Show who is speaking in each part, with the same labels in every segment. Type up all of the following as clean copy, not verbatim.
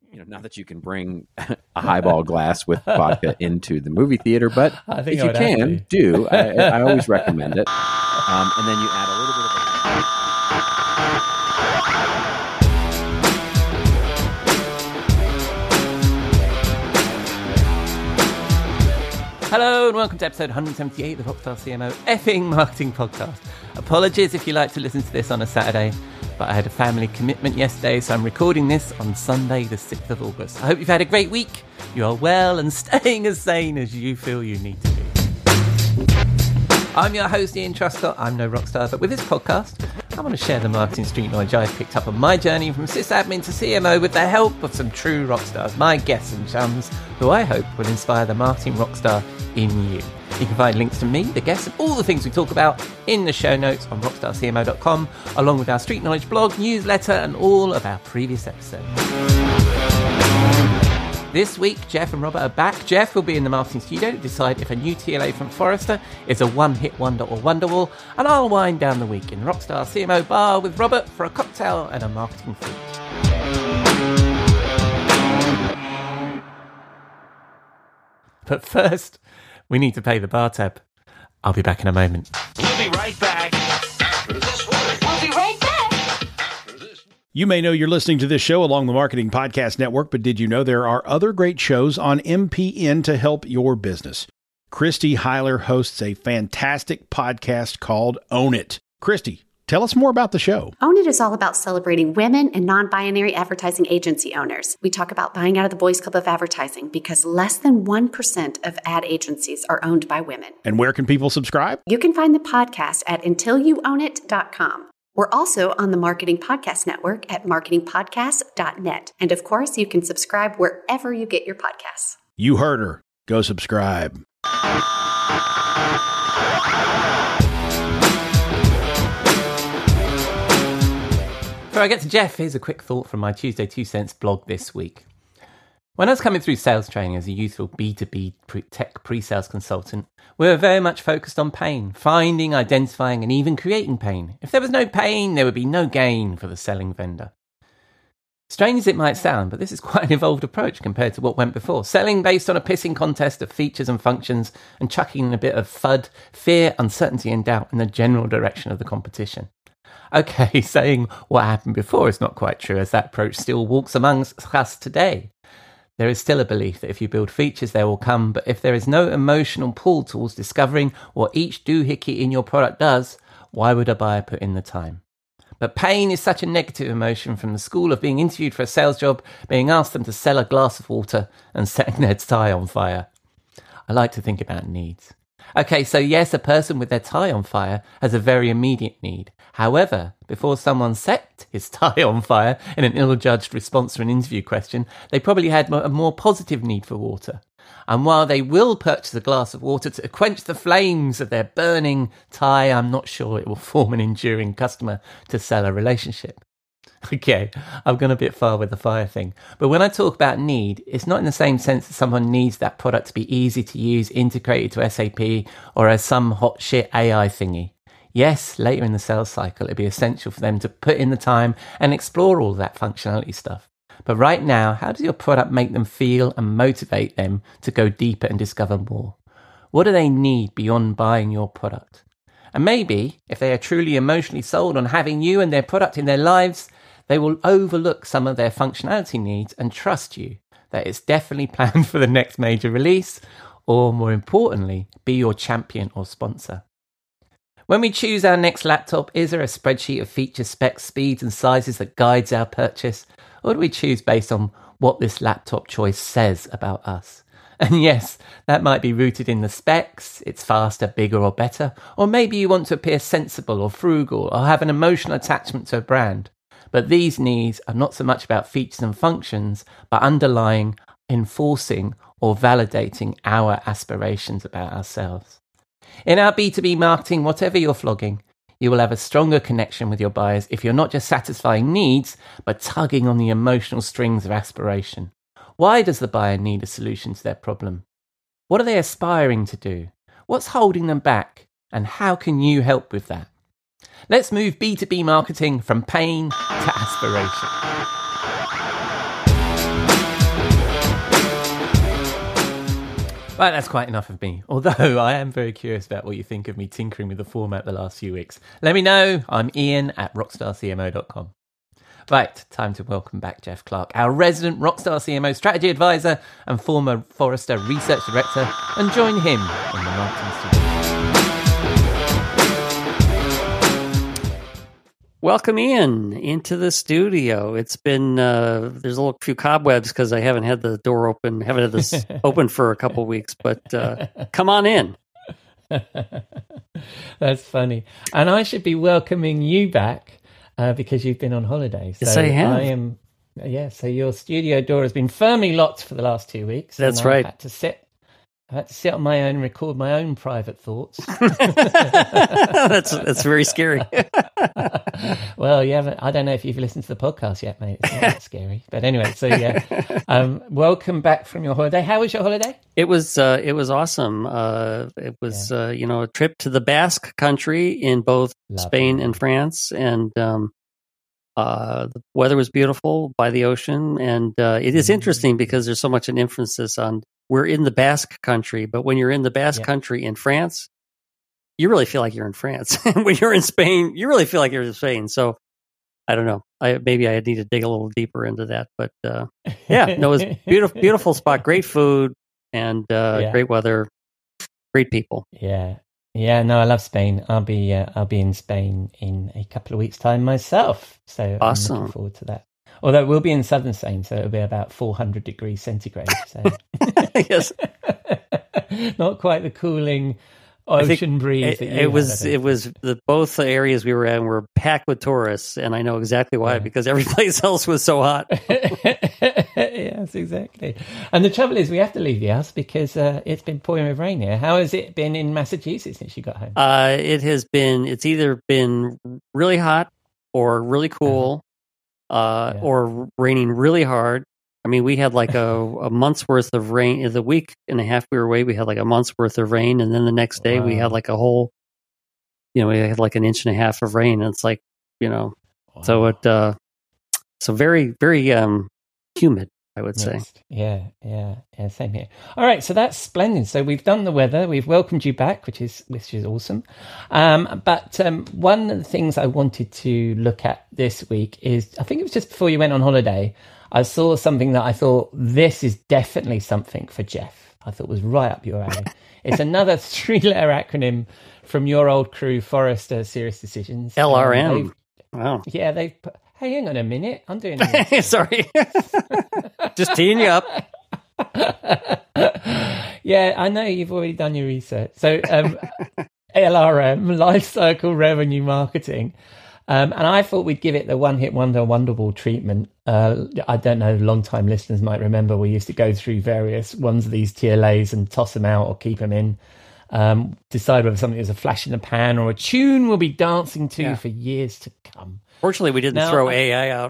Speaker 1: not that you can bring a highball glass with vodka into the movie theater, but if you can, do. I always recommend it. And then you add a little bit of
Speaker 2: Hello and welcome to episode 178 of the Rockstar CMO effing marketing podcast. Apologies if you like to listen to this on a Saturday, but I had a family commitment yesterday, so I'm recording this on Sunday, the 6th of August. I hope you've had a great week. You are well and staying as sane as you feel you need to be. I'm your host, Ian Truscott. I'm no rockstar, but with this podcast, I want to share the marketing street knowledge I've picked up on my journey from sysadmin to CMO with the help of some true rockstars, my guests and chums, who I hope will inspire the marketing rockstar in you. You can find links to me, the guests, and all the things we talk about in the show notes on rockstarcmo.com, along with our street knowledge blog, newsletter, and all of our previous episodes. This week, Jeff and Robert are back. Jeff will be in the marketing studio to decide if a new TLA from Forrester is a one-hit wonder or Wonderwall, and I'll wind down the week in the Rockstar CMO bar with Robert for a cocktail and a marketing feed. But first, we need to pay the bar tab. I'll be back in a moment.
Speaker 3: We'll be right back.
Speaker 4: We'll be right back.
Speaker 5: You may know you're listening to this show along the Marketing Podcast Network, but did you know there are other great shows on MPN to help your business? Christy Heiler hosts a fantastic podcast called Own It. Christy, tell us more about the show.
Speaker 6: Own It is all about celebrating women and non-binary advertising agency owners. We talk about buying out of the Boys Club of Advertising because less than 1% of ad agencies are owned by women.
Speaker 5: And where can people subscribe?
Speaker 6: You can find the podcast at untilyouownit.com. We're also on the Marketing Podcast Network at marketingpodcast.net. And of course, you can subscribe wherever you get your podcasts.
Speaker 5: You heard her. Go subscribe.
Speaker 2: Before I get to Jeff, here's a quick thought from my Tuesday 2 Cents blog this week. When I was coming through sales training as a youthful B2B tech pre-sales consultant, we were very much focused on pain, finding, identifying, and even creating pain. If there was no pain, there would be no gain for the selling vendor. Strange as it might sound, but this is quite an evolved approach compared to what went before. Selling based on a pissing contest of features and functions and chucking in a bit of FUD, fear, uncertainty, and doubt in the general direction of the competition. Okay, saying what happened before is not quite true, as that approach still walks amongst us today. There is still a belief that if you build features, they will come, but if there is no emotional pull towards discovering what each doohickey in your product does, why would a buyer put in the time? But pain is such a negative emotion, from the school of being interviewed for a sales job, being asked them to sell a glass of water and setting their tie on fire. I like to think about needs. Okay, so yes, a person with their tie on fire has a very immediate need. However, before someone set his tie on fire in an ill-judged response to an interview question, they probably had a more positive need for water. And while they will purchase a glass of water to quench the flames of their burning tie, I'm not sure it will form an enduring customer to sell a relationship. Okay, I've gone a bit far with the fire thing. But when I talk about need, it's not in the same sense that someone needs that product to be easy to use, integrated to SAP, or as some hot shit AI thingy. Yes, later in the sales cycle, it'd be essential for them to put in the time and explore all that functionality stuff. But right now, how does your product make them feel and motivate them to go deeper and discover more? What do they need beyond buying your product? And maybe, if they are truly emotionally sold on having you and their product in their lives, they will overlook some of their functionality needs and trust you that it's definitely planned for the next major release, or more importantly, be your champion or sponsor. When we choose our next laptop, is there a spreadsheet of features, specs, speeds and sizes that guides our purchase? Or do we choose based on what this laptop choice says about us? And yes, that might be rooted in the specs, it's faster, bigger or better, or maybe you want to appear sensible or frugal or have an emotional attachment to a brand. But these needs are not so much about features and functions, but underlying, enforcing or validating our aspirations about ourselves. In our B2B marketing, whatever you're flogging, you will have a stronger connection with your buyers if you're not just satisfying needs, but tugging on the emotional strings of aspiration. Why does the buyer need a solution to their problem? What are they aspiring to do? What's holding them back? And how can you help with that? Let's move B2B marketing from pain to aspiration. Right, that's quite enough of me. Although I am very curious about what you think of me tinkering with the format the last few weeks. Let me know. I'm Ian at rockstarcmo.com. Right, time to welcome back Jeff Clark, our resident Rockstar CMO strategy advisor and former Forrester research director, and join him in the marketing studio.
Speaker 3: Welcome Ian into the studio. It's been there's a few cobwebs because I haven't had the door open, haven't had this open for a couple of weeks, but come on in.
Speaker 2: That's funny. And I should be welcoming you back because you've been on holiday. So
Speaker 3: yes, I have.
Speaker 2: So your studio door has been firmly locked for the last 2 weeks.
Speaker 3: That's right.
Speaker 2: I had to sit on my own and record my own private thoughts.
Speaker 3: That's very scary.
Speaker 2: Well, I don't know if you've listened to the podcast yet, mate. It's not that scary. But anyway, so yeah. Welcome back from your holiday. How was your holiday?
Speaker 3: It was awesome. It was a trip to the Basque country in both Spain and France, and the weather was beautiful by the ocean, and it is interesting because there's so much an emphasis on we're in the Basque country, but when you're in the Basque country in France, you really feel like you're in France. When you're in Spain, you really feel like you're in Spain. So I don't know. Maybe I need to dig a little deeper into that. But it was beautiful, beautiful spot, great food, and great weather, great people.
Speaker 2: Yeah. No, I love Spain. I'll be in Spain in a couple of weeks' time myself. So
Speaker 3: awesome.
Speaker 2: I'm looking forward to that. Although we'll be in southern Spain, so it'll be about 400 degrees centigrade. So.
Speaker 3: Yes,
Speaker 2: not quite the cooling ocean breeze.
Speaker 3: It was both areas we were in were packed with tourists, and I know exactly why because every place else was so hot.
Speaker 2: Yes, exactly. And the trouble is, we have to leave the house because it's been pouring with rain here. How has it been in Massachusetts since you got home?
Speaker 3: It's either been really hot or really cool. Or raining really hard. I mean, we had like a month's worth of rain. The week and a half we were away, we had like a month's worth of rain, and then the next day we had like a whole, we had like an inch and a half of rain. And it's like, so very, very humid, I would say.
Speaker 2: Yeah, same here. All right, so that's splendid. So we've done the weather. We've welcomed you back, which is awesome. But one of the things I wanted to look at this week is, I think it was just before you went on holiday, I saw something that I thought, this is definitely something for Jeff. I thought was right up your alley. It's another 3-letter acronym from your old crew, Forrester Serious Decisions.
Speaker 3: LRM. Wow.
Speaker 2: Yeah, they've put... Hey, hang on a minute. I'm doing it.
Speaker 3: Sorry. Just teeing you up.
Speaker 2: Yeah, I know you've already done your research. So LRM, Life Cycle Revenue Marketing. And I thought we'd give it the one-hit wonder, Wonderball treatment. I don't know, long-time listeners might remember we used to go through various ones of these TLAs and toss them out or keep them in. Decide whether something is a flash in the pan or a tune we'll be dancing to for years to come.
Speaker 3: Fortunately, we didn't throw AI out.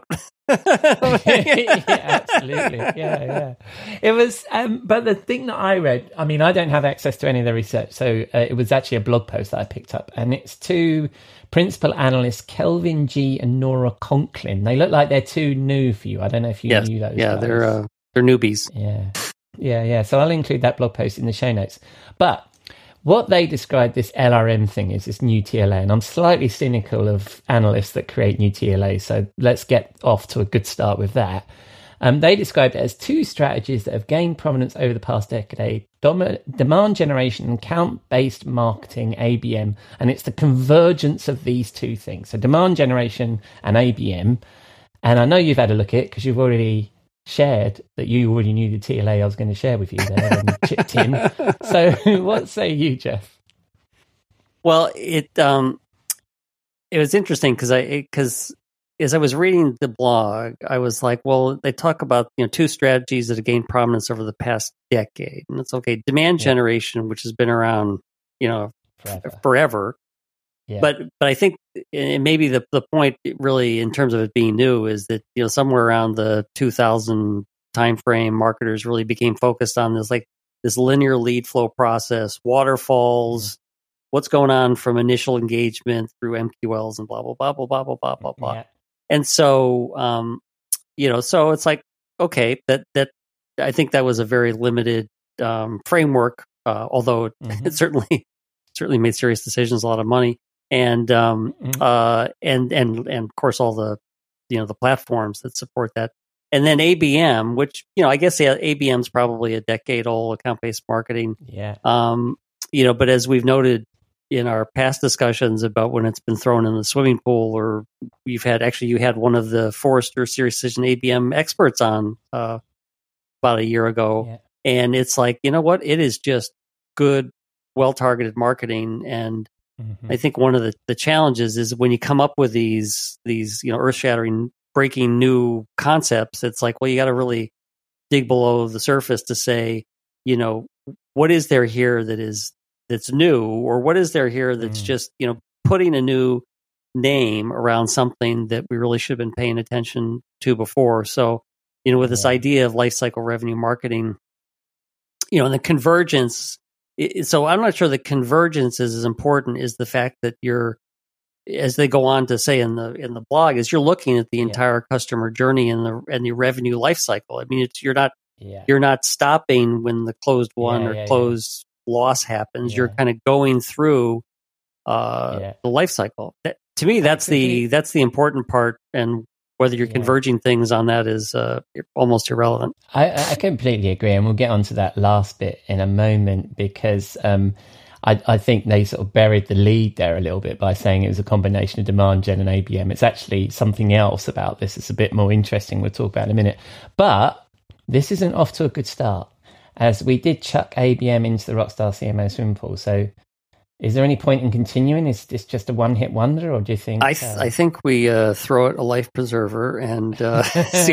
Speaker 2: Yeah, absolutely. Yeah. It was, but the thing that I read, I mean, I don't have access to any of the research, so it was actually a blog post that I picked up, and it's two principal analysts, Kelvin G and Nora Conklin. They look like they're too new for you. I don't know if you knew those.
Speaker 3: Yeah,
Speaker 2: guys.
Speaker 3: They're newbies.
Speaker 2: Yeah. So I'll include that blog post in the show notes. But what they describe this LRM thing is this new TLA, and I'm slightly cynical of analysts that create new TLA, so let's get off to a good start with that. They described it as two strategies that have gained prominence over the past decade: demand generation and count-based marketing, ABM, and it's the convergence of these two things. So demand generation and ABM, and I know you've had a look at it because you've already shared that you already knew the TLA I was going to share with you there and chipped in. So what say you, Jeff?
Speaker 3: Well, it was interesting because as I was reading the blog, I was like, well, they talk about two strategies that have gained prominence over the past decade, and it's okay. Demand generation, which has been around forever. Yeah. But I think, and maybe the point really in terms of it being new is that somewhere around the 2000 timeframe, marketers really became focused on this linear lead flow process, waterfalls, what's going on from initial engagement through MQLs and blah blah blah blah blah blah blah blah blah. Yeah. And so so it's like, okay, that I think that was a very limited framework, although it certainly made serious decisions, a lot of money, and of course all the the platforms that support that. And then ABM, which, I guess ABM is probably a decade old, account-based marketing.
Speaker 2: Yeah.
Speaker 3: But as we've noted in our past discussions about when it's been thrown in the swimming pool, or you had one of the Forrester Serious Decision ABM experts on about a year ago.
Speaker 2: Yeah.
Speaker 3: And it's like, you know what? It is just good, well-targeted marketing. And I think one of the challenges is when you come up with these earth-shattering, breaking new concepts, it's like, well, you got to really dig below the surface to say, what is there here that's new, or what is there here that's just, putting a new name around something that we really should have been paying attention to before. So, with this idea of lifecycle revenue marketing, and the convergence. So I'm not sure the convergence is as important as the fact that as they go on to say in the blog, is you're looking at the entire customer journey and the revenue life cycle. I mean, you're not stopping when the closed closed loss happens. You're kind of going through the life cycle. To me, that's the important part, and whether you're converging things on that is almost irrelevant.
Speaker 2: I completely agree, and we'll get onto that last bit in a moment, because I think they sort of buried the lead there a little bit by saying it was a combination of demand gen and ABM. It's actually something else about this. It's a bit more interesting. We'll talk about in a minute. But this isn't off to a good start, as we did chuck ABM into the Rockstar CMO swimming pool. So is there any point in continuing? Is this just a one-hit wonder, or do you think...
Speaker 3: I think we throw it a life preserver and see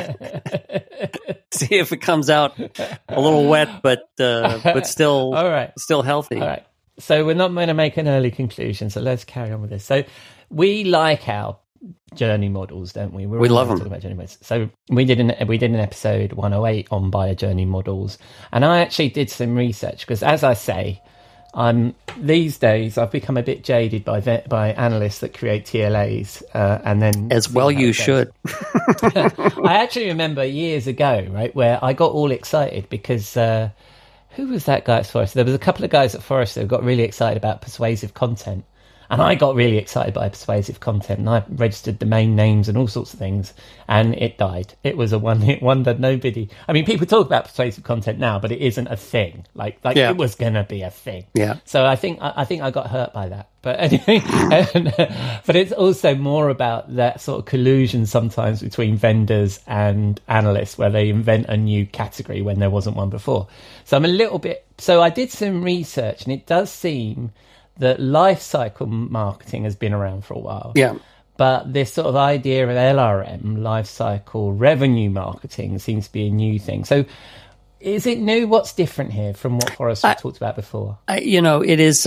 Speaker 3: if it comes out a little wet, but still,
Speaker 2: all right,
Speaker 3: still healthy.
Speaker 2: All right. So we're not going to make an early conclusion. So let's carry on with this. So we like our journey models, don't we?
Speaker 3: We love them.
Speaker 2: Talking about journey models. So we did an episode 108 on buyer journey models, and I actually did some research, because, as I say, these days I've become a bit jaded by analysts that create TLAs, and then
Speaker 3: as well you should.
Speaker 2: I actually remember years ago, right, where I got all excited because who was that guy at Forrester? There was a couple of guys at Forrester who got really excited about persuasive content. And I got really excited by persuasive content, and I registered domain names and all sorts of things, and it died. It was a one-hit wonder. Nobody... I mean, people talk about persuasive content now, but it isn't a thing. Like It was going to be a thing.
Speaker 3: Yeah.
Speaker 2: So I think I got hurt by that. But anyway, but it's also more about that sort of collusion sometimes between vendors and analysts, where they invent a new category when there wasn't one before. So I'm a little bit... So I did some research, and it does seem that life cycle marketing has been around for a while.
Speaker 3: Yeah.
Speaker 2: But this sort of idea of LRM, life cycle revenue marketing, seems to be a new thing. So is it new? What's different here from what Forrester talked about before?
Speaker 3: It is,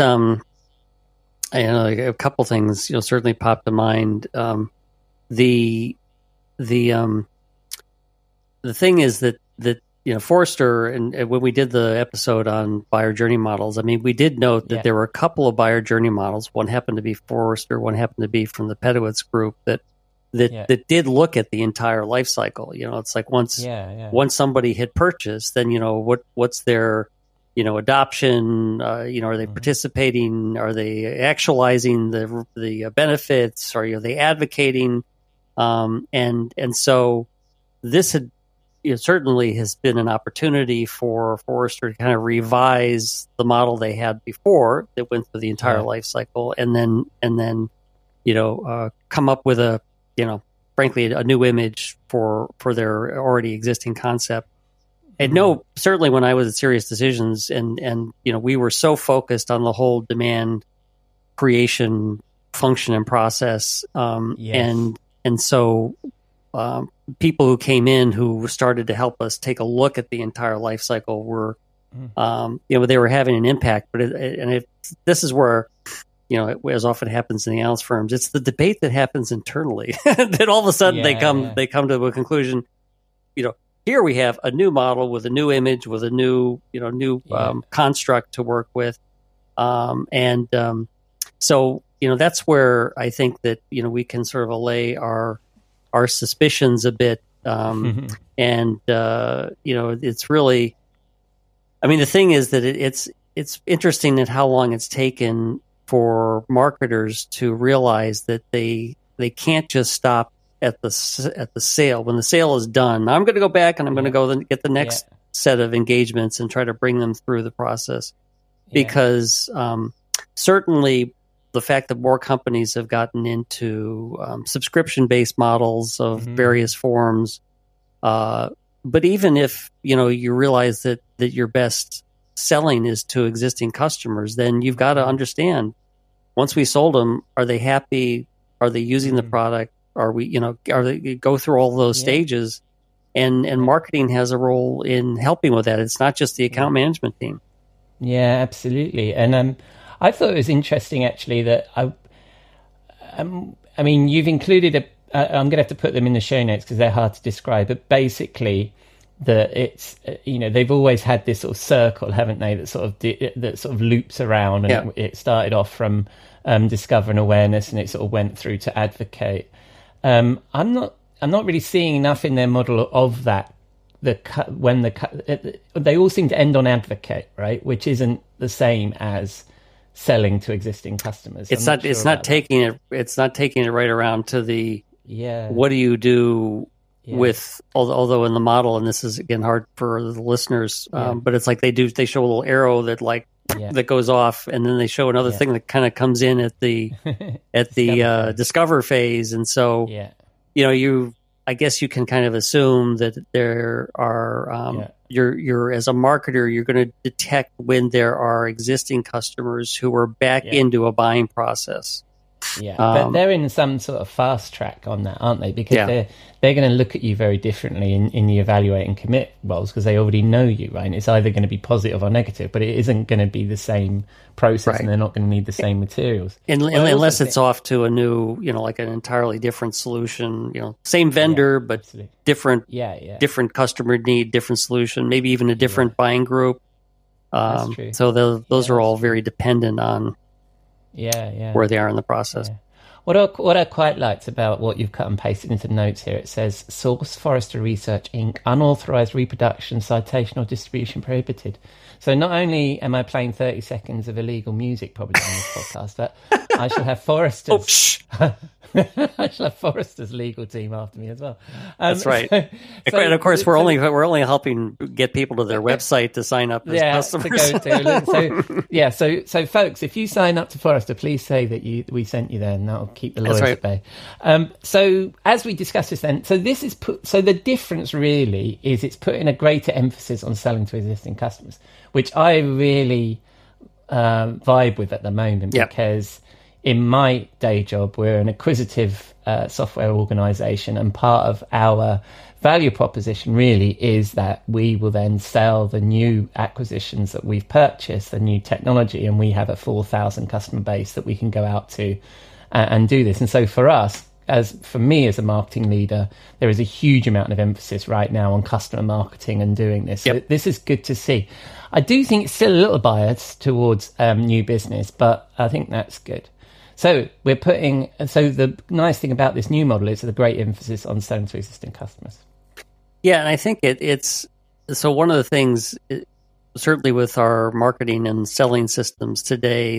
Speaker 3: a couple things, certainly popped to mind. The thing is that Forrester, and when we did the episode on buyer journey models, I mean, we did note that there were a couple of buyer journey models. One happened to be Forrester, one happened to be from the Pedowitz group that did look at the entire life cycle. It's like once somebody had purchased, then what's their adoption? Are they participating? Are they actualizing the benefits? Are they advocating? And so this had. It certainly has been an opportunity for Forrester to kind of revise the model they had before that went through the entire life cycle, and then come up with frankly a new image for their already existing concept. And no, certainly when I was at Serious Decisions, and we were so focused on the whole demand creation function and process, and so. People who came in who started to help us take a look at the entire life cycle were, they were having an impact. But this is where, as often happens in the analyst firms, it's the debate that happens internally that all of a sudden they come to a conclusion. Here we have a new model with a new image, with a new construct to work with, so that's where I think that we can sort of allay our suspicions a bit, and it's really, I mean, the thing is that it's interesting at how long it's taken for marketers to realize that they can't just stop at the sale. When the sale is done, I'm going to go back and I'm going to go get the next set of engagements and try to bring them through the process. Because certainly the fact that more companies have gotten into subscription-based models of various forms, but even if you realize that your best selling is to existing customers, then you've got to understand, once we sold them, are they happy? Are they using the product? Are they go through all those stages? And marketing has a role in helping with that. It's not just the account management team.
Speaker 2: Yeah, absolutely. And I thought it was interesting, actually, that I mean, you've included I'm going to have to put them in the show notes because they're hard to describe, but basically that it's, they've always had this sort of circle, haven't they, that sort of loops around, and it started off from discover and awareness, and it sort of went through to advocate. I'm not really seeing enough in their model of that. They all seem to end on advocate, right? Which isn't the same as selling to existing customers.
Speaker 3: It's not taking it right around to the what do you do with, although in the model, and this is again hard for the listeners, but it's like they show a little arrow that that goes off, and then they show another thing that kind of comes in at the discover phase, and so I guess you can kind of assume that there are you're as a marketer, you're going to detect when there are existing customers who are back into a buying process.
Speaker 2: Yeah, but they're in some sort of fast track on that, aren't they? Because they're going to look at you very differently in the evaluate and commit roles, because they already know you, right? And it's either going to be positive or negative, but it isn't going to be the same process, and they're not going to need the same materials.
Speaker 3: Unless it's off to a new, like an entirely different solution, same vendor, but different customer need, different solution, maybe even a different buying group.
Speaker 2: That's true.
Speaker 3: So those are all very dependent on where they are in the process.
Speaker 2: Yeah. What I quite liked about what you've cut and pasted into the notes here, it says, source Forrester Research Inc., unauthorized reproduction, citation or distribution prohibited. So not only am I playing 30 seconds of illegal music probably on this podcast, but I shall have Forrester's... I shall have Forrester's legal team after me as well.
Speaker 3: That's right. And of course, we're only helping get people to their website to sign up as customers. So folks, if you sign up to Forrester, please say that we sent you there, and that'll keep the lawyers at bay. So as we discussed this, then, so this is so the difference really is it's putting a greater emphasis on selling to existing customers, which I really vibe with at the moment because. In my day job, we're an acquisitive software organization, and part of our value proposition really is that we will then sell the new acquisitions that we've purchased, the new technology, and we have a 4,000 customer base that we can go out to and do this. And so for us, for me as a marketing leader, there is a huge amount of emphasis right now on customer marketing and doing this. So this is good to see. I do think it's still a little biased towards new business, but I think that's good. So the nice thing about this new model is the great emphasis on selling to existing customers. Yeah, and I think it's so one of the things, certainly with our marketing and selling systems today,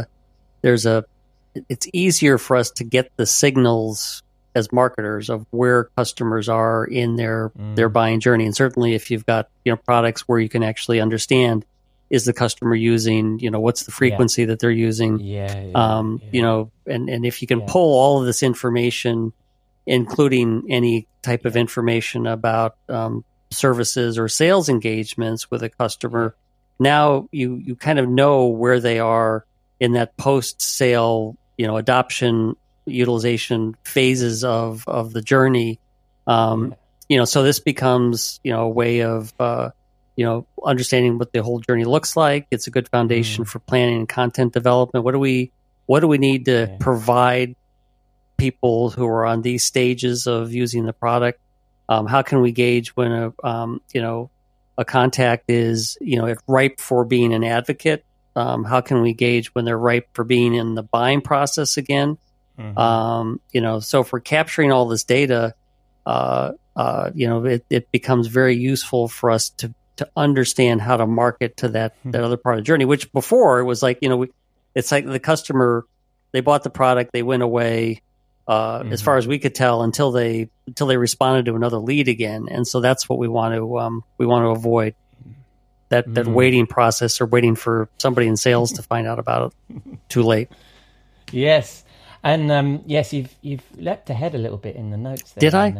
Speaker 3: it's easier for us to get the signals as marketers of where customers are in their buying journey. And certainly if you've got products where you can actually understand, is the customer using, what's the frequency that they're using? And if you can pull all of this information, including any type of information about services or sales engagements with a customer, now you kind of know where they are in that post-sale, adoption, utilization phases of the journey. So this becomes, a way of, understanding what the whole journey looks like. It's a good foundation for planning and content development. What do we need to provide people who are on these stages of using the product? How can we gauge when a contact is, ripe for being an advocate? How can we gauge when they're ripe for being in the buying process again? So if we're capturing all this data, it becomes very useful for us to to understand how to market to that other part of the journey, which before it was like, it's like the customer, they bought the product, they went away, as far as we could tell, until they responded to another lead again. And so that's what we want to avoid, that waiting process, or waiting for somebody in sales to find out about it too late.
Speaker 2: Yes. And yes, you've leapt ahead a little bit in the notes there.
Speaker 3: Did I?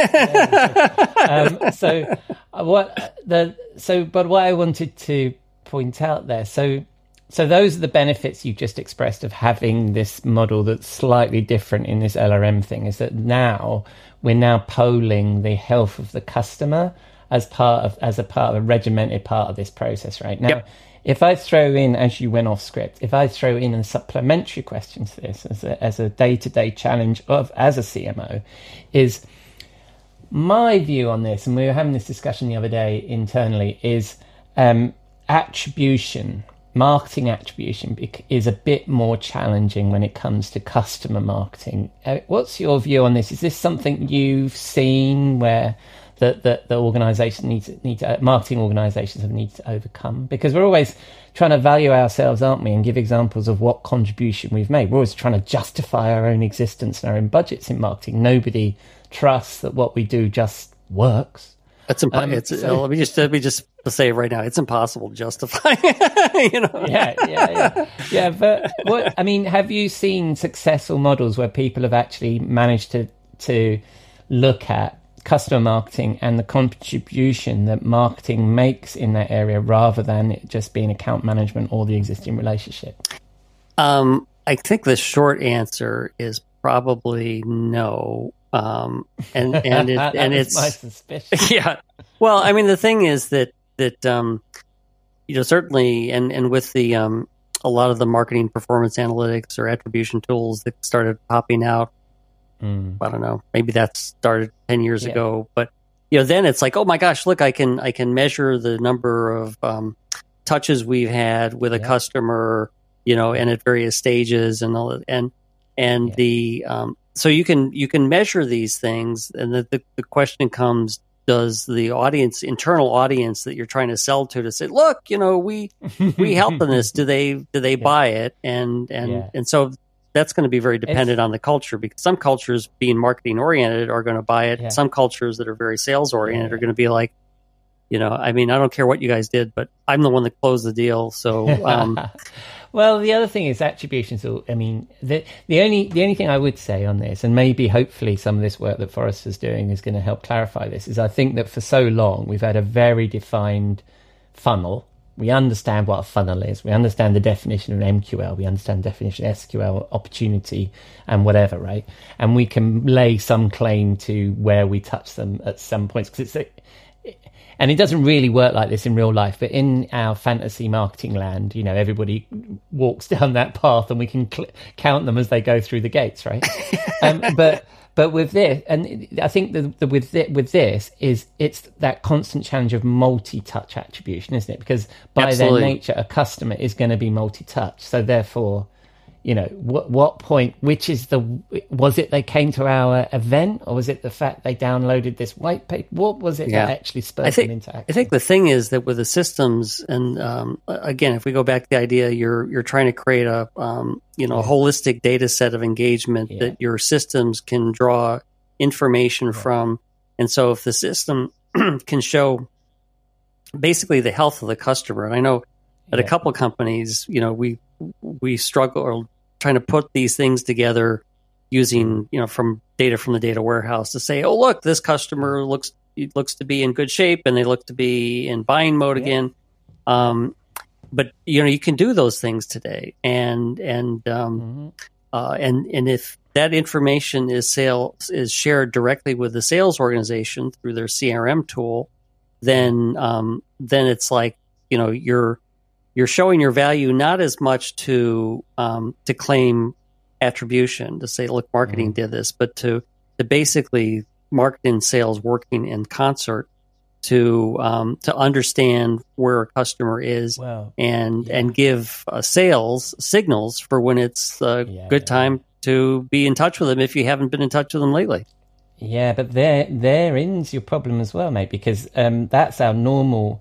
Speaker 2: But what I wanted to point out there, so those are the benefits you just expressed of having this model that's slightly different in this LRM thing, is that now we're polling the health of the customer as a regimented part of this process right now. Yep. If I throw in, as you went off script, if I throw in a supplementary question to this as a day-to-day challenge as a CMO, is my view on this, and we were having this discussion the other day internally, is attribution, marketing attribution is a bit more challenging when it comes to customer marketing. What's your view on this? Is this something you've seen where that the organisations marketing organisations have needed to overcome? Because we're always trying to value ourselves, aren't we, and give examples of what contribution we've made. We're always trying to justify our own existence and our own budgets in marketing. Nobody trusts that what we do just works.
Speaker 3: That's let me just say right now, it's impossible to justify.
Speaker 2: Yeah. But what I mean, have you seen successful models where people have actually managed to look at customer marketing and the contribution that marketing makes in that area, rather than it just being account management or the existing relationship?
Speaker 3: I think the short answer is probably no. And it's
Speaker 2: my suspicion.
Speaker 3: Yeah. Well, I mean, the thing is that certainly, and with the a lot of the marketing performance analytics or attribution tools that started popping out, I don't know, maybe that started 10 years ago, but then it's like, oh my gosh, look, I can measure the number of touches we've had with a customer, and at various stages and all, so you can measure these things, and the question comes, does the internal audience that you're trying to sell to say, look, we help in this, do they buy it? And so that's going to be very dependent on the culture, because some cultures, being marketing oriented, are going to buy it. Yeah. Some cultures that are very sales oriented are going to be like, I mean, I don't care what you guys did, but I'm the one that closed the deal. So,
Speaker 2: well, the other thing is attribution. So, I mean, the only thing I would say on this, and maybe hopefully some of this work that Forrester's doing is going to help clarify this, is I think that for so long we've had a very defined funnel. We understand what a funnel is. We understand the definition of an MQL. We understand the definition of SQL, opportunity, and whatever, right? And we can lay some claim to where we touch them at some points, because and it doesn't really work like this in real life. But in our fantasy marketing land, everybody walks down that path, and we can count them as they go through the gates, right? But with this, and I think with this is it's that constant challenge of multi-touch attribution, isn't it? Because by
Speaker 3: Absolutely.
Speaker 2: their nature, a customer is going to be multi-touch. So therefore, what point? Was it they came to our event, or was it the fact they downloaded this white paper? What was it that actually spurred them into action?
Speaker 3: I think the thing is that with the systems, and again, if we go back to the idea, you're trying to create a holistic data set of engagement that your systems can draw information from, and so if the system can show basically the health of the customer, and I know at a couple of companies, we struggle or trying to put these things together using, from data from the data warehouse to say, oh, look, this customer looks to be in good shape and they look to be in buying mode again. But you can do those things today, and if that information is shared directly with the sales organization through their CRM tool, then it's like you're showing your value not as much to claim attribution, to say, look, marketing did this, but to basically marketing and sales working in concert to understand where a customer is and give sales signals for when it's a good time to be in touch with them if you haven't been in touch with them lately.
Speaker 2: Yeah, but therein's your problem as well, mate, because that's our normal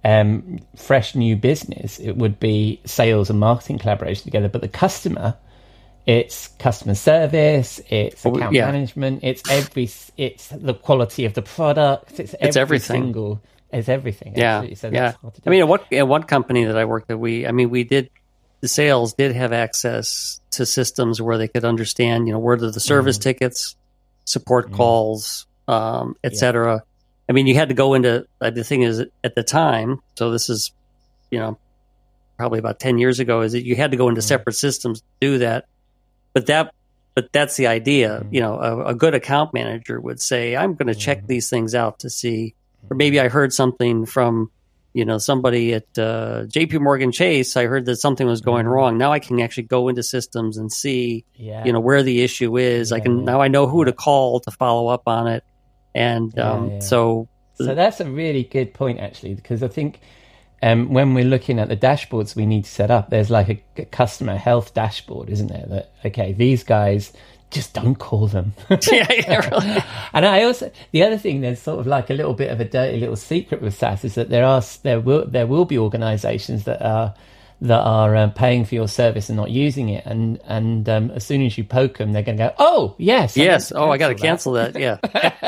Speaker 2: fresh new business, it would be sales and marketing collaboration together. But the customer, it's customer service, it's account management, it's the quality of the product, it's
Speaker 3: everything.
Speaker 2: It's everything.
Speaker 3: Yeah,
Speaker 2: absolutely. So
Speaker 3: yeah. I mean, at one company that I worked at, the sales did have access to systems where they could understand, where are the service tickets, support calls, etc. I mean, you had to go into, the thing is, at the time, so this is, probably about 10 years ago, is that you had to go into separate systems to do that. But that's the idea. A good account manager would say, I'm going to check these things out to see, or maybe I heard something from, somebody at JP Morgan Chase. I heard that something was going wrong. Now I can actually go into systems and see, where the issue is. Now I know who to call to follow up on it. And so
Speaker 2: that's a really good point, actually, because I think when we're looking at the dashboards we need to set up, there's like a customer health dashboard, isn't there? That, okay, these guys, just don't call them.
Speaker 3: Really.
Speaker 2: And I also, the other thing, there's sort of like a little bit of a dirty little secret with SaaS, is that there will be organizations that are paying for your service and not using it, and as soon as you poke them, they're going to go, oh yes,
Speaker 3: I got to cancel that. Yeah.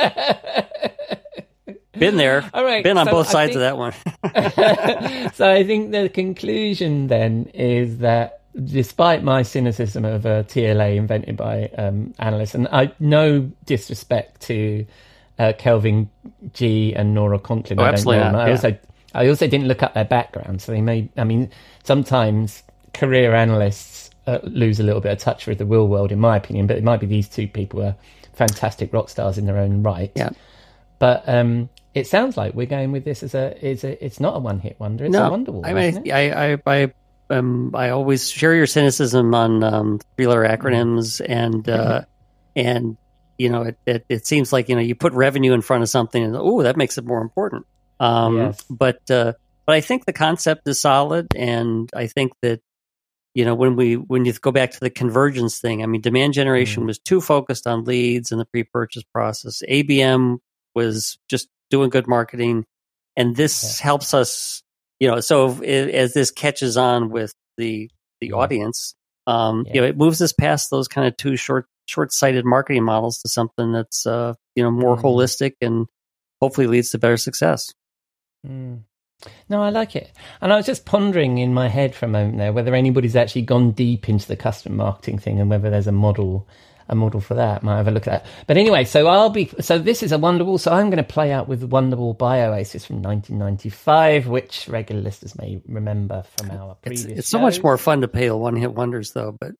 Speaker 3: Been there. All right, been on both sides of that one.
Speaker 2: So I think the conclusion then is that, despite my cynicism of a TLA invented by analysts, and no disrespect to Kelvin G and Nora Conklin, I also didn't look up their background, so they may. I mean, sometimes career analysts lose a little bit of touch with the real world, in my opinion. But it might be these two people are fantastic rock stars in their own right.
Speaker 3: Yeah.
Speaker 2: But it sounds like we're going with this as it's not a one-hit wonder. It's a Wonderwall.
Speaker 3: I mean, I always share your cynicism on three-letter acronyms, and it seems like you put revenue in front of something, and that makes it more important.
Speaker 2: Yes.
Speaker 3: But I think the concept is solid, and I think that when you go back to the convergence thing, I mean, demand generation was too focused on leads and the pre-purchase process. ABM was just doing good marketing, and this helps us. So as this catches on with the audience, it moves us past those kind of two short-sighted marketing models to something that's more holistic and hopefully leads to better success.
Speaker 2: No, I like it. And I was just pondering in my head for a moment there whether anybody's actually gone deep into the custom marketing thing and whether there's a model for that. Might have a look at that. But anyway, so this is a Wonderwall, so I'm going to play out with Wonderwall by Oasis from 1995, which regular listeners may remember from our previous
Speaker 3: It's so much more fun to pay one-hit wonders, though, but...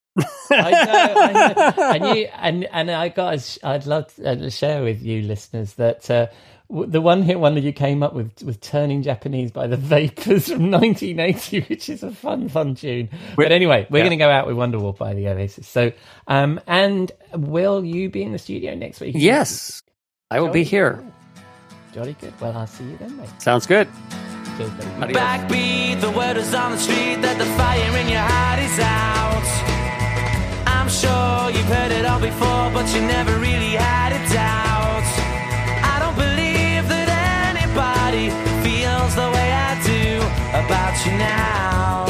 Speaker 2: I know. I'd love to share with you, listeners, that the one-hit wonder you came up with was Turning Japanese by the Vapors from 1980, which is a fun tune. But anyway, we're going to go out with Wonderwall by the Oasis. So, and will you be in the studio next week?
Speaker 3: Yes, I will be here.
Speaker 2: Jolly good. Well, I'll see you then, mate.
Speaker 3: Sounds good.
Speaker 2: Cheers, buddy.
Speaker 7: Backbeat, the word is on the street that the fire in your heart is out. I'm sure you've heard it all before, but you never really had a doubt. I don't believe that anybody feels the way I do about you now.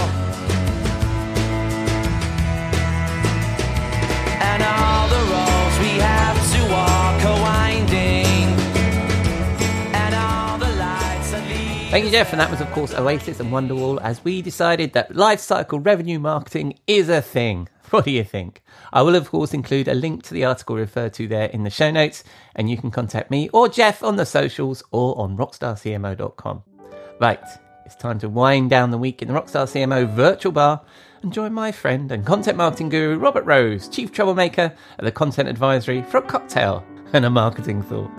Speaker 7: And all the roads we have to walk are winding, and all the lights that lead.
Speaker 2: Thank you, Jeff. And that was, of course, Oasis and Wonderwall, as we decided that lifecycle revenue marketing is a thing. What do you think? I will, of course, include a link to the article referred to there in the show notes, and you can contact me or Jeff on the socials or on rockstarcmo.com. Right, it's time to wind down the week in the Rockstar CMO virtual bar and join my friend and content marketing guru Robert Rose, chief troublemaker at the Content Advisory, for a cocktail and a marketing thought.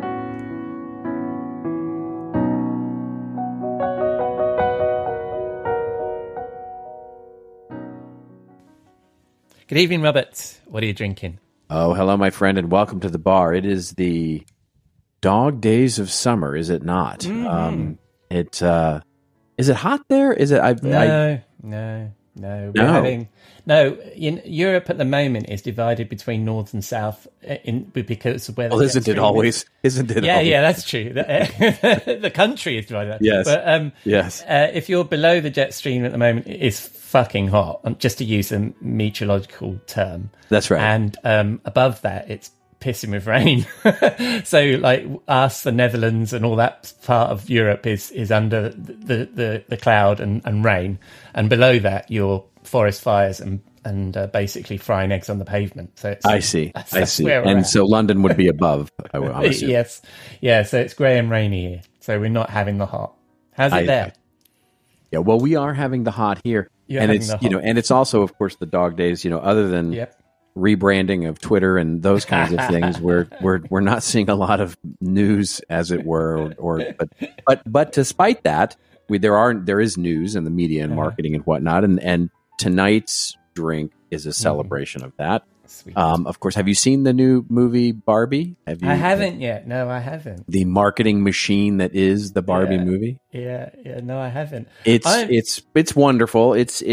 Speaker 2: Good evening, Robert. What are you drinking?
Speaker 1: Oh, hello, my friend, and welcome to the bar. It is the dog days of summer, is it not?
Speaker 2: Mm-hmm.
Speaker 1: Is it hot there? Is it?
Speaker 2: No. No, Europe at the moment is divided between North and South because of where.
Speaker 1: Well, isn't it always?
Speaker 2: Yeah, that's true. The country is divided.
Speaker 1: Yes,
Speaker 2: but
Speaker 1: yes.
Speaker 2: If you're below the jet stream at the moment, it is fucking hot. Just to use a meteorological term,
Speaker 1: that's right.
Speaker 2: And above that, it's pissing with rain. So like us, the Netherlands and all that part of Europe is under the cloud and rain, and below that you're forest fires and basically frying eggs on the pavement. So
Speaker 1: I see. And so London would be above, I assume.
Speaker 2: Yes. Yeah, so it's grey and rainy here. So we're not having the hot. How's it there?
Speaker 1: Yeah, well, we are having the hot here. And it's also, of course, the dog days, other than rebranding of Twitter and those kinds of things, we're not seeing a lot of news, as it were, but despite that, there is news in the media and marketing and whatnot, and tonight's drink is a celebration of that.
Speaker 2: Sweet.
Speaker 1: Of course, have you seen the new movie Barbie?
Speaker 2: I haven't yet. No, I haven't.
Speaker 1: The marketing machine that is the Barbie movie.
Speaker 2: Yeah. No, I haven't.
Speaker 1: It's wonderful. It's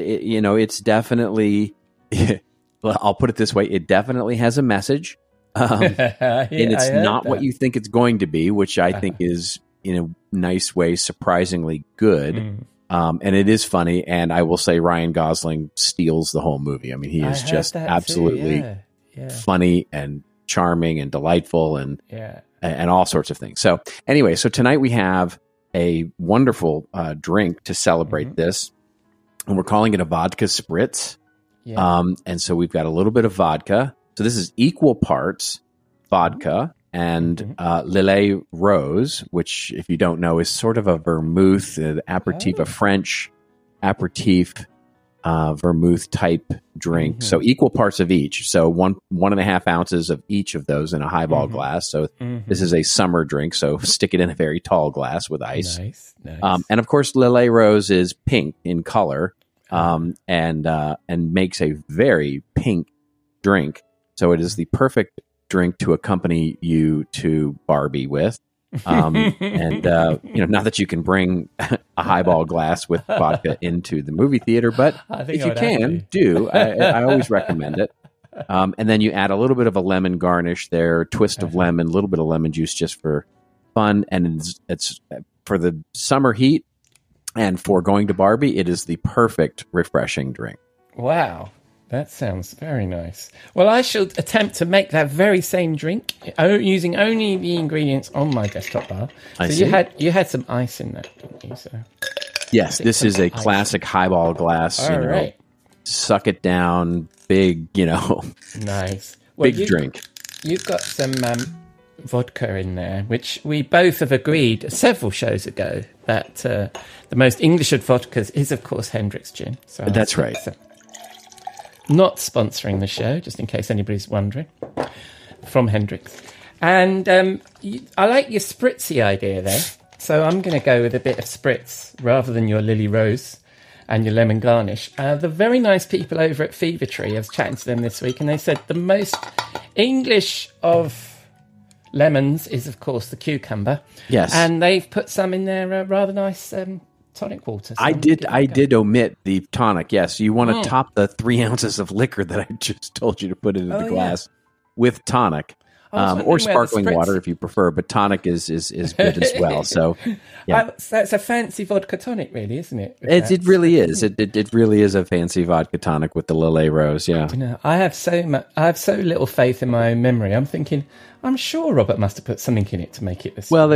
Speaker 1: definitely. I'll put it this way: it definitely has a message, and it's not what you think it's going to be, which I think is, in a nice way, surprisingly good. And it is funny, and I will say Ryan Gosling steals the whole movie. I mean, he is just absolutely funny and charming and delightful and all sorts of things. So anyway, tonight we have a wonderful drink to celebrate this, and we're calling it a vodka spritz. Yeah. And so we've got a little bit of vodka. So this is equal parts vodka and Lillet Rose, which, if you don't know, is sort of a vermouth, aperitif, a French aperitif vermouth type drink. So equal parts of each. So 1.5 ounces of each of those in a highball glass. So this is a summer drink. So stick it in a very tall glass with ice.
Speaker 2: Nice.
Speaker 1: And of course, Lillet Rose is pink in color. And makes a very pink drink. So it is the perfect drink to accompany you to Barbie with. Not that you can bring a highball glass with vodka into the movie theater, but if you can, do. I always recommend it. And then you add a little bit of a lemon garnish there, twist of lemon, a little bit of lemon juice just for fun. And it's for the summer heat. And for going to Barbie, it is the perfect refreshing drink. Wow.
Speaker 2: That sounds very nice. Well, I shall attempt to make that very same drink using only the ingredients on my desktop bar. You had some ice in that, didn't you? So
Speaker 1: yes, this is a classic highball glass.
Speaker 2: All right.
Speaker 1: Suck it down, big,
Speaker 2: nice.
Speaker 1: Big drink.
Speaker 2: You've got some vodka in there, which we both have agreed several shows ago that the most English of vodkas is, of course, Hendrick's gin. So
Speaker 1: that's right.
Speaker 2: Not sponsoring the show, just in case anybody's wondering, from Hendrick's. And I like your spritzy idea there. So I'm going to go with a bit of spritz rather than your Lily Rose and your lemon garnish. The very nice people over at Fever Tree, I was chatting to them this week, and they said the most English of lemons is, of course, the cucumber.
Speaker 1: Yes.
Speaker 2: And they've put some in their rather nice tonic water. So
Speaker 1: I did omit the tonic, yes. You want to top the 3 ounces of liquor that I just told you to put into the glass with tonic. Or sparkling water if you prefer, but tonic is good as well. So, yeah,
Speaker 2: that's a fancy vodka tonic, really, isn't it?
Speaker 1: It really is. It really is a fancy vodka tonic with the Lillet Rose. Yeah,
Speaker 2: I have so little faith in my own memory. I'm thinking, I'm sure Robert must have put something in it to make it this.
Speaker 1: Well,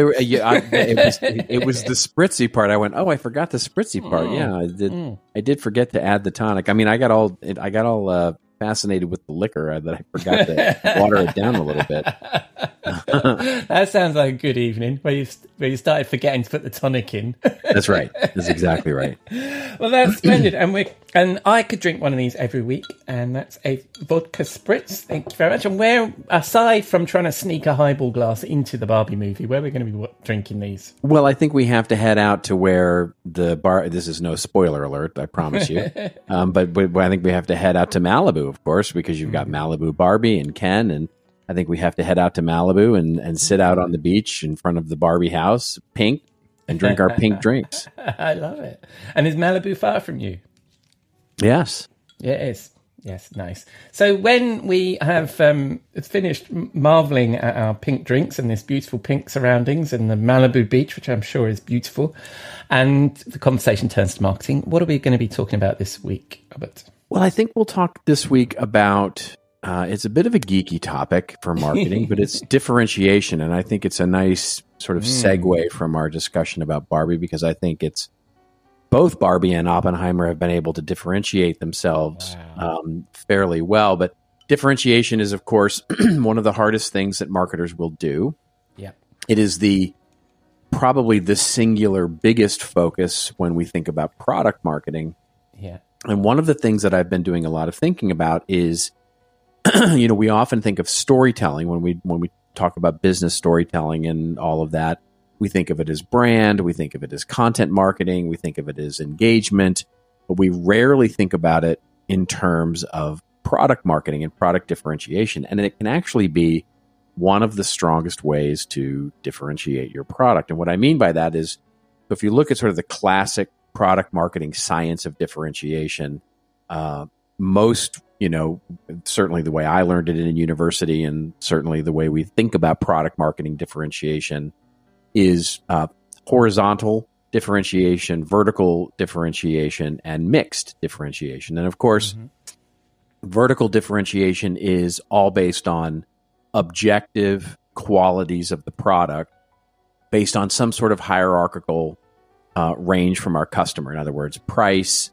Speaker 1: it was the spritzy part. I went, I forgot the spritzy part. Yeah, I did. I did forget to add the tonic. I mean, I got all fascinated with the liquor that I forgot to water it down a little bit.
Speaker 2: That sounds like a good evening where you started forgetting to put the tonic in.
Speaker 1: That's right. That's exactly right.
Speaker 2: Well, that's splendid. And I could drink one of these every week, and that's a vodka spritz. Thank you very much. And where, aside from trying to sneak a highball glass into the Barbie movie, where are we going to be drinking these?
Speaker 1: Well, I think we have to head out to where the bar. This is no spoiler alert, I promise you. But I think we have to head out to Malibu, of course, because you've got Malibu Barbie and Ken, and I think we have to head out to Malibu and sit out on the beach in front of the Barbie house, pink, and drink our pink drinks.
Speaker 2: I love it. And is Malibu far from you?
Speaker 1: Yes.
Speaker 2: Yeah, it is. Yes, nice. So when we have finished marveling at our pink drinks and this beautiful pink surroundings and the Malibu beach, which I'm sure is beautiful, and the conversation turns to marketing, what are we going to be talking about this week, Robert?
Speaker 1: Well, I think we'll talk this week about, it's a bit of a geeky topic for marketing, but it's differentiation. And I think it's a nice sort of segue from our discussion about Barbie, because I think it's both Barbie and Oppenheimer have been able to differentiate themselves fairly well. But differentiation is, of course, one of the hardest things that marketers will do.
Speaker 2: Yeah.
Speaker 1: It is probably the singular biggest focus when we think about product marketing.
Speaker 2: Yeah.
Speaker 1: And one of the things that I've been doing a lot of thinking about is, we often think of storytelling when we talk about business storytelling and all of that. We think of it as brand, we think of it as content marketing, we think of it as engagement, but we rarely think about it in terms of product marketing and product differentiation. And it can actually be one of the strongest ways to differentiate your product. And what I mean by that is, if you look at sort of the classic product marketing science of differentiation, most, certainly the way I learned it in university, and certainly the way we think about product marketing differentiation, is horizontal differentiation, vertical differentiation, and mixed differentiation. And of course, vertical differentiation is all based on objective qualities of the product based on some sort of hierarchical range from our customer. In other words, price,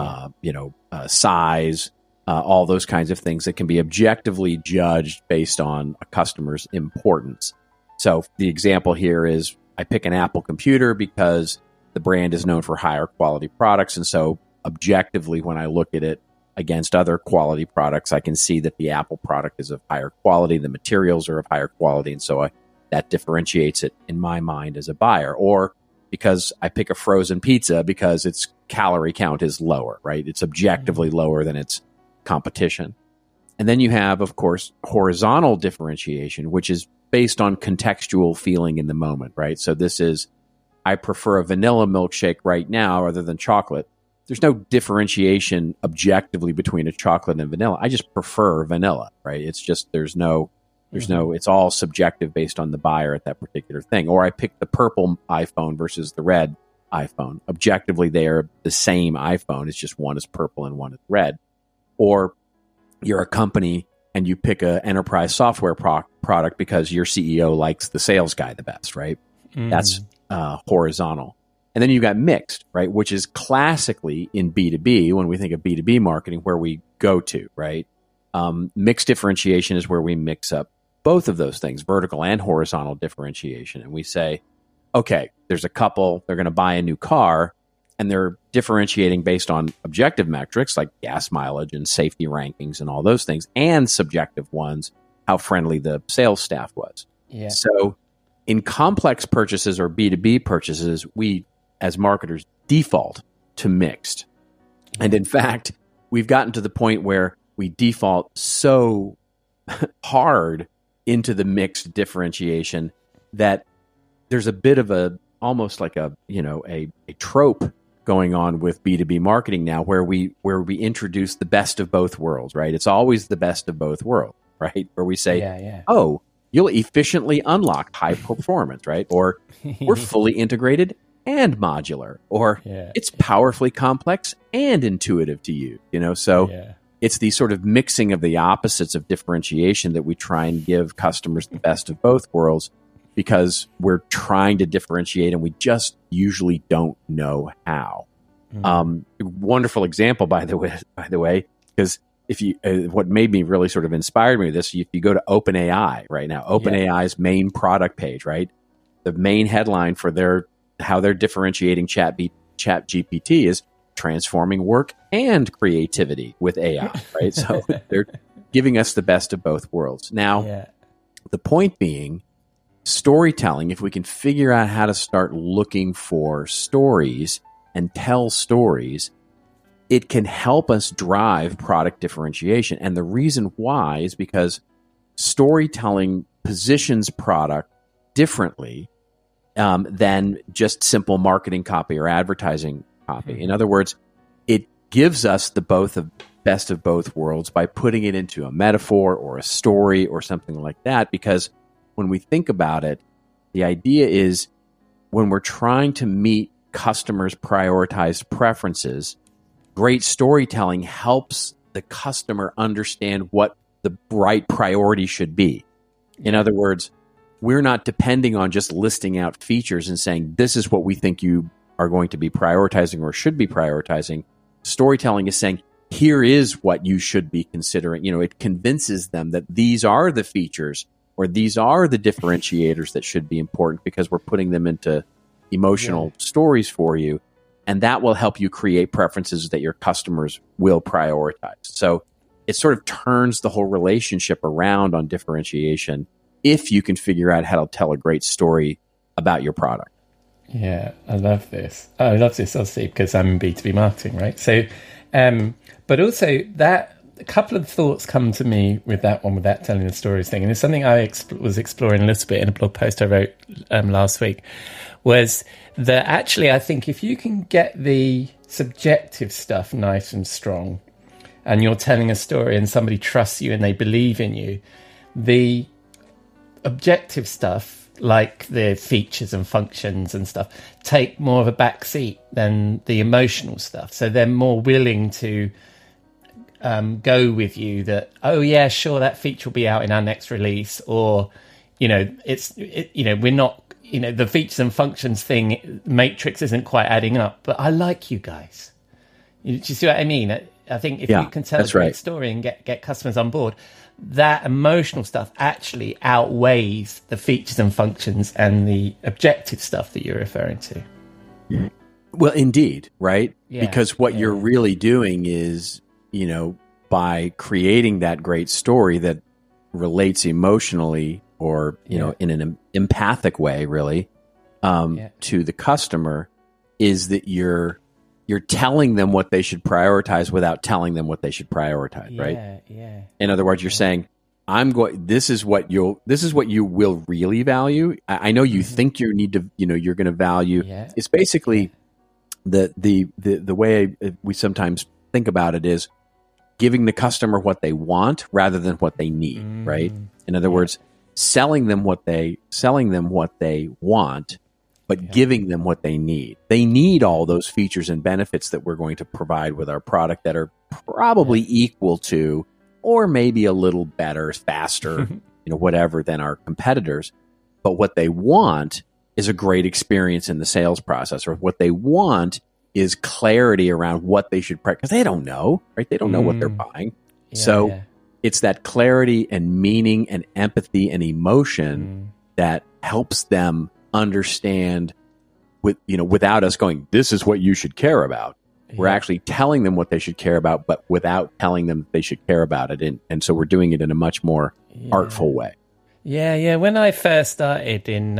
Speaker 1: size, all those kinds of things that can be objectively judged based on a customer's importance. So the example here is, I pick an Apple computer because the brand is known for higher quality products. And so objectively, when I look at it against other quality products, I can see that the Apple product is of higher quality, the materials are of higher quality. And so that differentiates it in my mind as a buyer. Or because I pick a frozen pizza because its calorie count is lower, right? It's objectively lower than its competition. And then you have, of course, horizontal differentiation, which is based on contextual feeling in the moment, right? So this is, I prefer a vanilla milkshake right now rather than chocolate. There's no differentiation objectively between a chocolate and vanilla. I just prefer vanilla, right? It's just, it's all subjective based on the buyer at that particular thing. Or I pick the purple iPhone versus the red iPhone. Objectively, they are the same iPhone. It's just one is purple and one is red. Or you're a company and you pick an enterprise software product because your CEO likes the sales guy the best, right? That's horizontal. And then you've got mixed, right? Which is classically in B2B, when we think of B2B marketing, where we go to, right? Mixed differentiation is where we mix up both of those things, vertical and horizontal differentiation. And we say, okay, there's a couple, they're going to buy a new car, and they're differentiating based on objective metrics like gas mileage and safety rankings and all those things, and subjective ones, how friendly the sales staff was.
Speaker 2: Yeah.
Speaker 1: So in complex purchases or B2B purchases, we as marketers default to mixed. And in fact, we've gotten to the point where we default so hard into the mixed differentiation that there's a bit of almost like a trope going on with B2B marketing now, where we introduce the best of both worlds, right? It's always the best of both worlds, right? Where we say, oh, you'll efficiently unlock high performance, right? Or we're fully integrated and modular, or it's powerfully complex and intuitive to use, so it's the sort of mixing of the opposites of differentiation that we try and give customers the best of both worlds, because we're trying to differentiate and we just usually don't know how. Wonderful example, by the way, because if you, what made me really sort of inspired me with this, if you go to OpenAI right now, OpenAI's main product page, right? The main headline for how they're differentiating ChatGPT is transforming work and creativity with AI, right? So they're giving us the best of both worlds. Now, the point being, storytelling, if we can figure out how to start looking for stories and tell stories, it can help us drive product differentiation. And the reason why is because storytelling positions product differently than just simple marketing copy or advertising copy. In other words, gives us the best of both worlds by putting it into a metaphor or a story or something like that. Because when we think about it, the idea is when we're trying to meet customers' prioritized preferences, great storytelling helps the customer understand what the right priority should be. In other words, we're not depending on just listing out features and saying, this is what we think you are going to be prioritizing or should be prioritizing. Storytelling is saying, here is what you should be considering. It convinces them that these are the features or these are the differentiators that should be important because we're putting them into emotional stories for you. And that will help you create preferences that your customers will prioritize. So it sort of turns the whole relationship around on differentiation if you can figure out how to tell a great story about your product.
Speaker 2: Yeah, I love this. I love this, obviously, because I'm in B2B marketing, right? So, but also that a couple of thoughts come to me with that one, with that telling the stories thing. And it's something I was exploring a little bit in a blog post I wrote last week, was that actually I think if you can get the subjective stuff nice and strong and you're telling a story and somebody trusts you and they believe in you, the objective stuff, like the features and functions and stuff, take more of a back seat than the emotional stuff. So they're more willing to go with you that, oh yeah, sure, that feature will be out in our next release, or we're not, the features and functions thing matrix isn't quite adding up, but I like you guys. Do you see what I mean? I think if you can tell a great story and get customers on board, that emotional stuff actually outweighs the features and functions and the objective stuff that you're referring to.
Speaker 1: Well, indeed, right? Yeah, because what you're really doing is, by creating that great story that relates emotionally or, in an empathic way, really, to the customer, is that you're telling them what they should prioritize without telling them what they should prioritize, right?
Speaker 2: Yeah.
Speaker 1: In other words, you're saying, this is what you will really value. I know you think you need to, you're going to value. Yeah. It's basically the way we sometimes think about it is giving the customer what they want rather than what they need, right? In other words, selling them what they want, but giving them what they need. They need all those features and benefits that we're going to provide with our product that are probably equal to, or maybe a little better, faster, whatever, than our competitors. But what they want is a great experience in the sales process, or what they want is clarity around what they should, because they don't know, right? They don't know what they're buying. It's that clarity and meaning and empathy and emotion that helps them understand without us going, this is what you should care about. We're actually telling them what they should care about, but without telling them they should care about it. And so we're doing it in a much more artful way.
Speaker 2: Yeah. When I first started in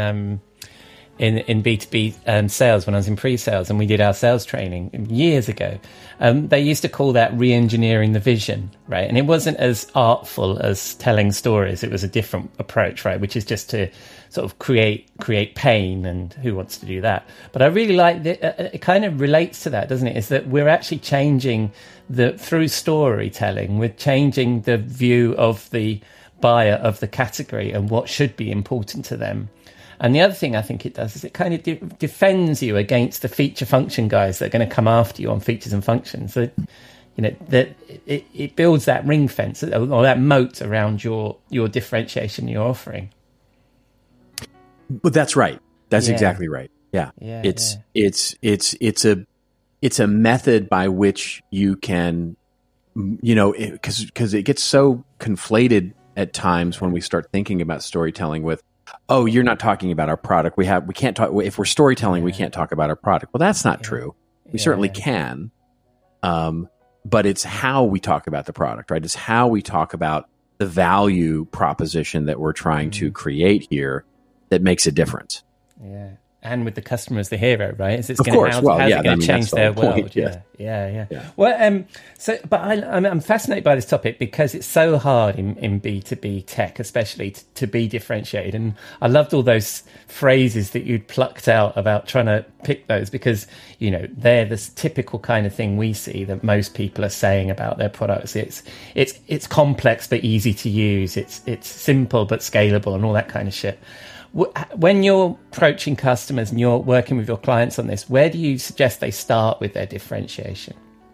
Speaker 2: B2B sales, when I was in pre-sales and we did our sales training years ago, they used to call that re-engineering the vision, right? And it wasn't as artful as telling stories. It was a different approach, right? Which is just to sort of create pain, and who wants to do that? But I really like it kind of relates to that, doesn't it? Is that we're actually changing through storytelling, we're changing the view of the buyer of the category and what should be important to them. And the other thing I think it does is it kind of defends you against the feature function guys that are going to come after you on features and functions. So, that it builds that ring fence or that moat around your differentiation you're offering.
Speaker 1: But that's right. That's exactly right. Yeah. It's a method by which you can, because it gets so conflated at times when we start thinking about storytelling with, oh, you're not talking about our product. We can't talk, if we're storytelling, we can't talk about our product. Well, that's not true. We certainly can. But it's how we talk about the product, right? It's how we talk about the value proposition that we're trying to create here that makes a difference.
Speaker 2: And with the customer as the hero, right? Is it's
Speaker 1: of
Speaker 2: going
Speaker 1: course.
Speaker 2: to
Speaker 1: Well,
Speaker 2: going to change their world?
Speaker 1: Yeah.
Speaker 2: Well, but I'm fascinated by this topic because it's so hard in B2B tech, especially to be differentiated. And I loved all those phrases that you'd plucked out about trying to pick those because, you know, they're this typical kind of thing we see that most people are saying about their products. It's complex but easy to use. It's simple but scalable and all that kind of shit. When you're approaching customers and you're working with your clients on this, where do you suggest they start with their differentiation?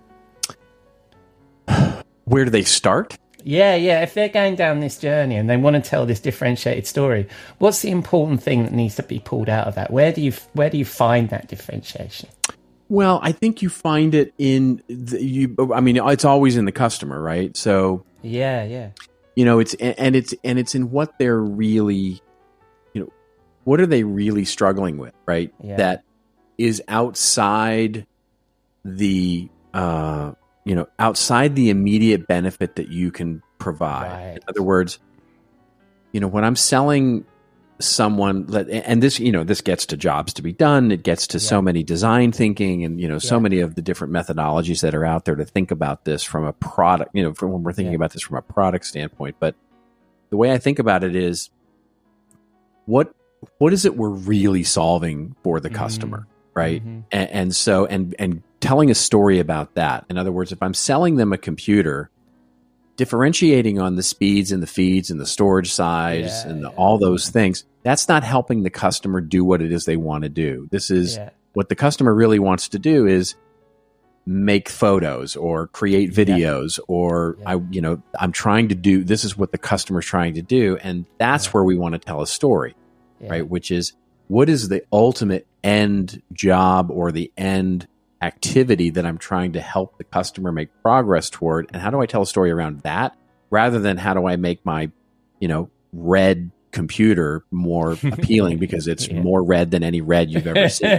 Speaker 1: Where do they start?
Speaker 2: Yeah. If they're going down this journey and they want to tell this differentiated story, what's the important thing that needs to be pulled out of that? Where do you find that differentiation?
Speaker 1: Well, I think you find it it's always in the customer, right? So
Speaker 2: yeah.
Speaker 1: You know, it's in what they're really, you know, what are they really struggling with, right?
Speaker 2: Yeah.
Speaker 1: That is outside the outside the immediate benefit that you can provide.
Speaker 2: Right.
Speaker 1: In other words, you know, when I'm selling someone, and this, you know, this gets to jobs to be done, it gets to so many design thinking and, you know, so many of the different methodologies that are out there to think about this from a product, you know, from when we're thinking about this from a product standpoint. But the way I think about it is, what is it we're really solving for the customer, right? And so telling a story about that. In other words, if I'm selling them a computer, differentiating on the speeds and the feeds and the storage size all those things, that's not helping the customer do what it is they want to do. This is what the customer really wants to do is make photos or create videos or I'm trying to do, this is what the customer's trying to do. And that's where we want to tell a story, right? Which is, what is the ultimate end job or the end activity that I'm trying to help the customer make progress toward, and how do I tell a story around that rather than how do I make my, you know, red computer more appealing because it's more red than any red you've ever seen.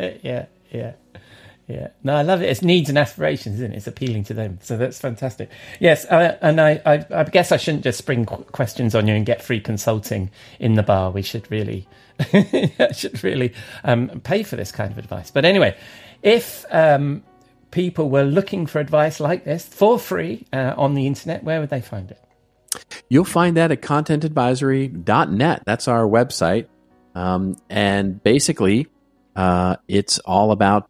Speaker 2: Yeah. No, I love it. It's needs and aspirations, isn't it? It's appealing to them. So that's fantastic. Yes, and I guess I shouldn't just spring questions on you and get free consulting in the bar. We should really, pay for this kind of advice. But anyway, if people were looking for advice like this for free on the internet, where would they find it?
Speaker 1: You'll find that at contentadvisory.net. That's our website. And basically, it's all about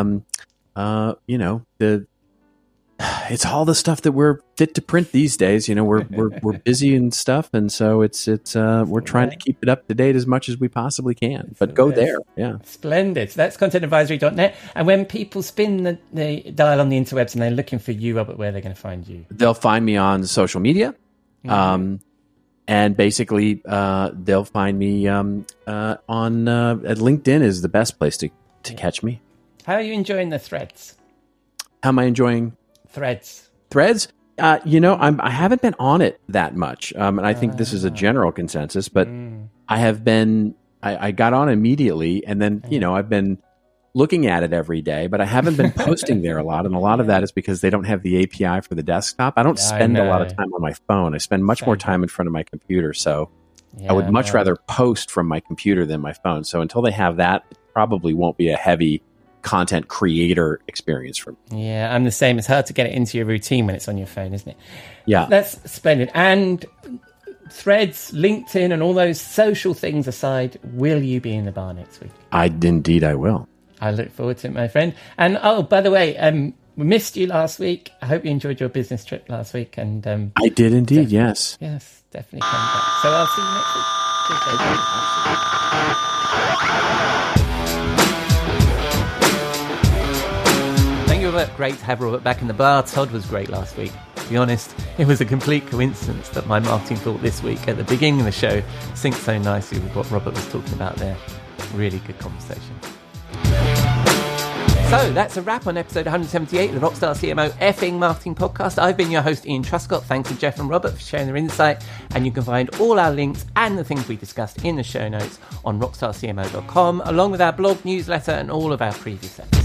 Speaker 1: it's all the stuff that we're fit to print these days. You know, we're busy and stuff. And so we're trying to keep it up to date as much as we possibly can, but go there. Yeah.
Speaker 2: Splendid. So that's contentadvisory.net. And when people spin the dial on the interwebs and they're looking for you, Robert, where are they going to find you?
Speaker 1: They'll find me on social media. And basically, they'll find me on at LinkedIn is the best place to catch me.
Speaker 2: How are you enjoying the threads?
Speaker 1: How am I enjoying
Speaker 2: threads?
Speaker 1: I haven't been on it that much, and I think this is a general consensus. But I have been. I got on immediately, and then I've been looking at it every day, but I haven't been posting there a lot. And a lot of that is because they don't have the API for the desktop. I don't spend a lot of time on my phone. I spend much more time in front of my computer. So I would much rather post from my computer than my phone. So until they have that, it probably won't be a heavy content creator experience for me.
Speaker 2: Yeah, I'm the same. It's hard to get it into your routine when it's on your phone, isn't it?
Speaker 1: Yeah.
Speaker 2: That's splendid. And Threads, LinkedIn, and all those social things aside, will you be in the bar next week?
Speaker 1: Indeed I will.
Speaker 2: I look forward to it, my friend. And by the way, we missed you last week. I hope you enjoyed your business trip last week. And
Speaker 1: I did indeed, yes.
Speaker 2: Yes, definitely come back. So I'll see you next week. Thank you, Robert. Great to have Robert back in the bar. Todd was great last week. To be honest, it was a complete coincidence that my marketing thought this week at the beginning of the show synced so nicely with what Robert was talking about there. Really good conversation. So that's a wrap on episode 178 of the Rockstar CMO effing marketing podcast. I've been your host, Ian Truscott. Thanks to Jeff and Robert for sharing their insight. And you can find all our links and the things we discussed in the show notes on rockstarcmo.com, along with our blog, newsletter, and all of our previous episodes.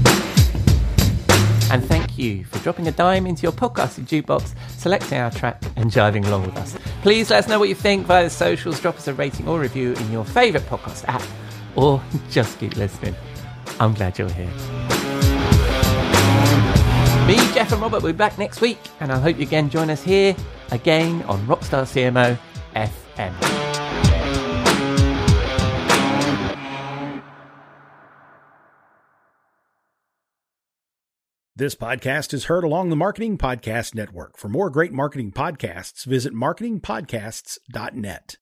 Speaker 2: And thank you for dropping a dime into your podcasting jukebox, selecting our track, and jiving along with us. Please let us know what you think via the socials. Drop us a rating or review in your favourite podcast app. or just keep listening. I'm glad you're here. Me, Jeff and Robert will be back next week, and I hope you again join us here again on Rockstar CMO FM.
Speaker 5: This podcast is heard along the Marketing Podcast Network. For more great marketing podcasts, visit marketingpodcasts.net.